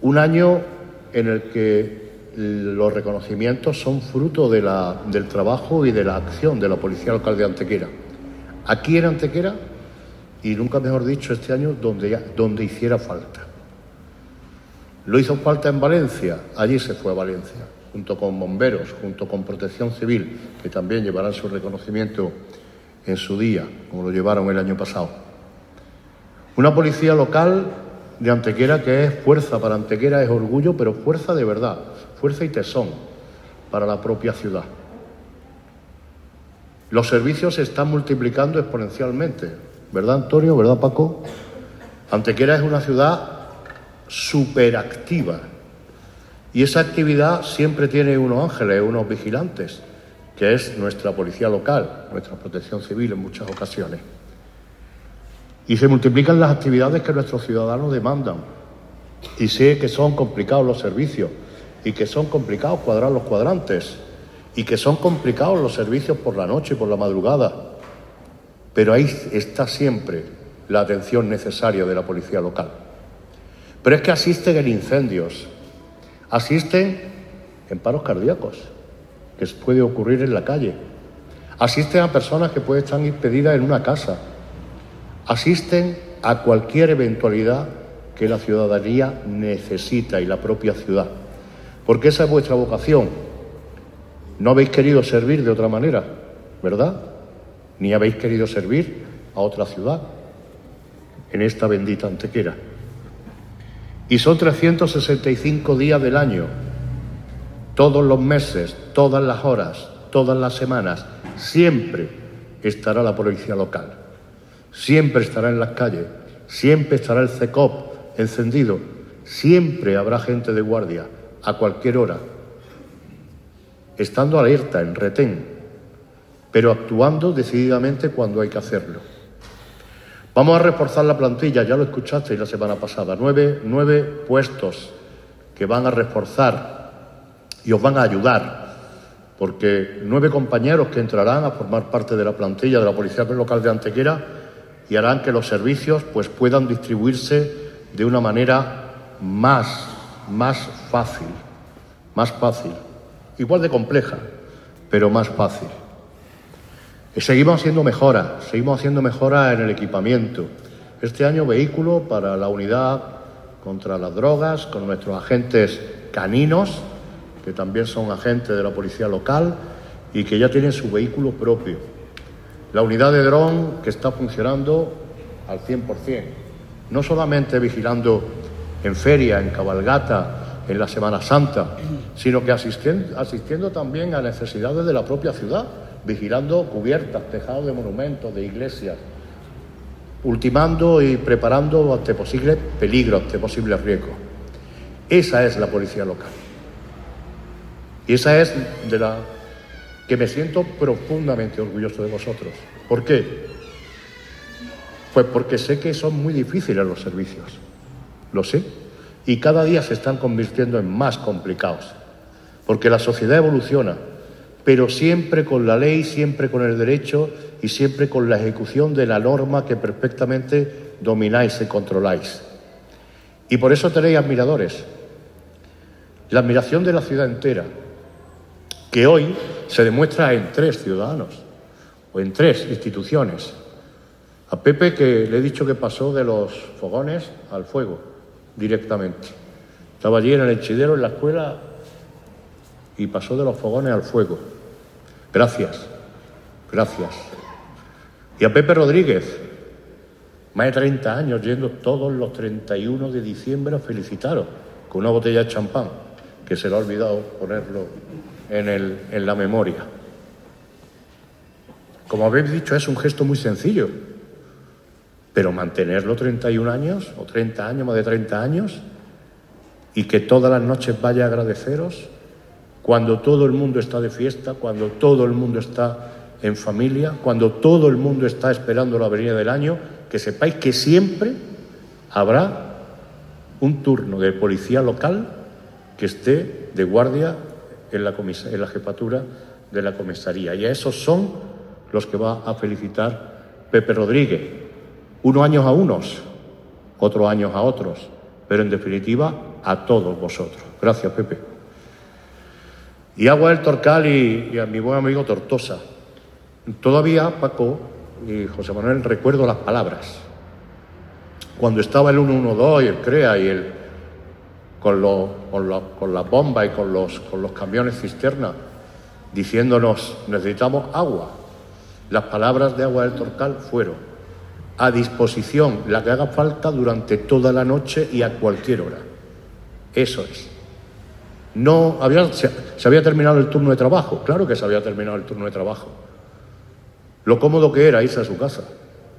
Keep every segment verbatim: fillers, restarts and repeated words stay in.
Un año en el que los reconocimientos son fruto de la, del trabajo y de la acción de la Policía Local de Antequera. Aquí en Antequera, y nunca mejor dicho, este año donde, donde hiciera falta. Lo hizo falta en Valencia, allí se fue a Valencia, junto con bomberos, junto con Protección Civil, que también llevarán su reconocimiento en su día, como lo llevaron el año pasado. Una policía local de Antequera que es fuerza para Antequera, es orgullo, pero fuerza de verdad, fuerza y tesón para la propia ciudad. Los servicios se están multiplicando exponencialmente, ¿verdad, Antonio? ¿Verdad, Paco? Antequera es una ciudad superactiva y esa actividad siempre tiene unos ángeles, unos vigilantes, que es nuestra policía local, nuestra Protección Civil en muchas ocasiones. Y se multiplican las actividades que nuestros ciudadanos demandan. Y sé que son complicados los servicios, y que son complicados cuadrar los cuadrantes, y que son complicados los servicios por la noche y por la madrugada. Pero ahí está siempre la atención necesaria de la policía local. Pero es que asisten en incendios, asisten en paros cardíacos, que puede ocurrir en la calle, asisten a personas que pueden estar impedidas en una casa, asisten a cualquier eventualidad que la ciudadanía necesita y la propia ciudad. Porque esa es vuestra vocación. No habéis querido servir de otra manera, ¿verdad? Ni habéis querido servir a otra ciudad en esta bendita Antequera. Y son trescientos sesenta y cinco días del año, todos los meses, todas las horas, todas las semanas, siempre estará la policía local. Siempre estará en las calles, siempre estará el C E C O P encendido, siempre habrá gente de guardia, a cualquier hora, estando alerta, en retén, pero actuando decididamente cuando hay que hacerlo. Vamos a reforzar la plantilla, ya lo escuchasteis la semana pasada, nueve, nueve puestos que van a reforzar y os van a ayudar, porque nueve compañeros que entrarán a formar parte de la plantilla de la Policía Local de Antequera y harán que los servicios pues, puedan distribuirse de una manera más, más fácil, más fácil, igual de compleja, pero más fácil. Y seguimos haciendo mejoras, seguimos haciendo mejoras en el equipamiento. Este año vehículo para la unidad contra las drogas, con nuestros agentes caninos, que también son agentes de la policía local y que ya tienen su vehículo propio. La unidad de dron que está funcionando al cien por cien, no solamente vigilando en feria, en cabalgata, en la Semana Santa, sino que asistiendo, asistiendo también a necesidades de la propia ciudad, vigilando cubiertas, tejados de monumentos, de iglesias, ultimando y preparando ante posibles peligros, ante posibles riesgos. Esa es la policía local. Y esa es de la que me siento profundamente orgulloso de vosotros. ¿Por qué? Pues porque sé que son muy difíciles los servicios, lo sé, y cada día se están convirtiendo en más complicados, porque la sociedad evoluciona, pero siempre con la ley, siempre con el derecho y siempre con la ejecución de la norma que perfectamente domináis y controláis. Y por eso tenéis admiradores, la admiración de la ciudad entera, que hoy se demuestra en tres ciudadanos o en tres instituciones. A Pepe, que le he dicho que pasó de los fogones al fuego directamente. Estaba allí en el Henchidero, en la escuela, y pasó de los fogones al fuego. Gracias, gracias. Y a Pepe Rodríguez, más de treinta años, yendo todos los treinta y uno de diciembre a felicitaros con una botella de champán, que se le ha olvidado ponerlo en, el, en la memoria. Como habéis dicho, es un gesto muy sencillo, pero mantenerlo treinta y un años, o treinta años, más de treinta años, y que todas las noches vaya a agradeceros, cuando todo el mundo está de fiesta, cuando todo el mundo está en familia, cuando todo el mundo está esperando la venida del año, que sepáis que siempre habrá un turno de policía local que esté de guardia en la, en la jefatura de la comisaría. Y a esos son los que va a felicitar Pepe Rodríguez. Unos años a unos, otros años a otros, pero en definitiva a todos vosotros. Gracias, Pepe. Y Agua del Torcal y, y a mi buen amigo Tortosa. Todavía, Paco y José Manuel, recuerdo las palabras. Cuando estaba el ciento doce y el CREA y el con, los, con, la, con las bombas y con los, con los camiones cisterna, diciéndonos, necesitamos agua. Las palabras de Agua del Torcal fueron, a disposición, la que haga falta durante toda la noche y a cualquier hora. Eso es. No había, se, se había terminado el turno de trabajo, claro que se había terminado el turno de trabajo. Lo cómodo que era irse a su casa.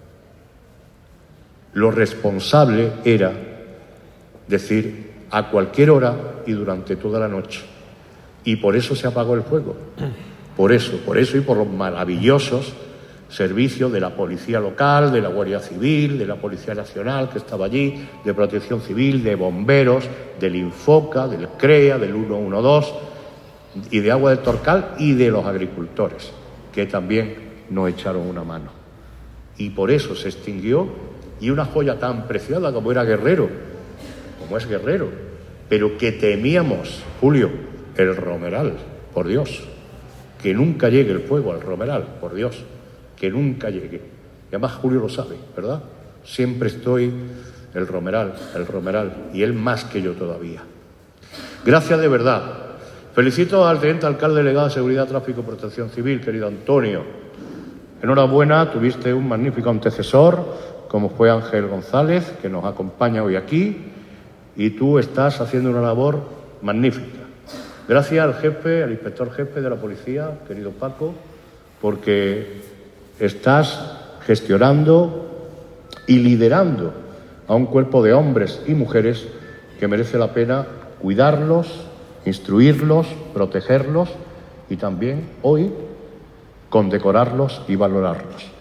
Lo responsable era decir a cualquier hora y durante toda la noche. Y por eso se apagó el fuego. Por eso, por eso y por los maravillosos servicios de la Policía Local, de la Guardia Civil, de la Policía Nacional que estaba allí, de Protección Civil, de Bomberos, del Infoca, del CREA, del ciento doce y de Agua del Torcal y de los agricultores, que también nos echaron una mano. Y por eso se extinguió, y una joya tan preciada como era Guerrero, como es Guerrero, pero que temíamos, Julio, el Romeral, por Dios, que nunca llegue el fuego al Romeral, por Dios, que nunca llegue. Y además Julio lo sabe, ¿verdad? Siempre estoy el Romeral, el Romeral, y él más que yo todavía. Gracias de verdad. Felicito al teniente alcalde delegado de Seguridad, Tráfico y Protección Civil, querido Antonio. Enhorabuena, tuviste un magnífico antecesor, como fue Ángel González, que nos acompaña hoy aquí, y tú estás haciendo una labor magnífica. Gracias al jefe, al inspector jefe de la policía, querido Paco, porque estás gestionando y liderando a un cuerpo de hombres y mujeres que merece la pena cuidarlos, instruirlos, protegerlos y también hoy condecorarlos y valorarlos.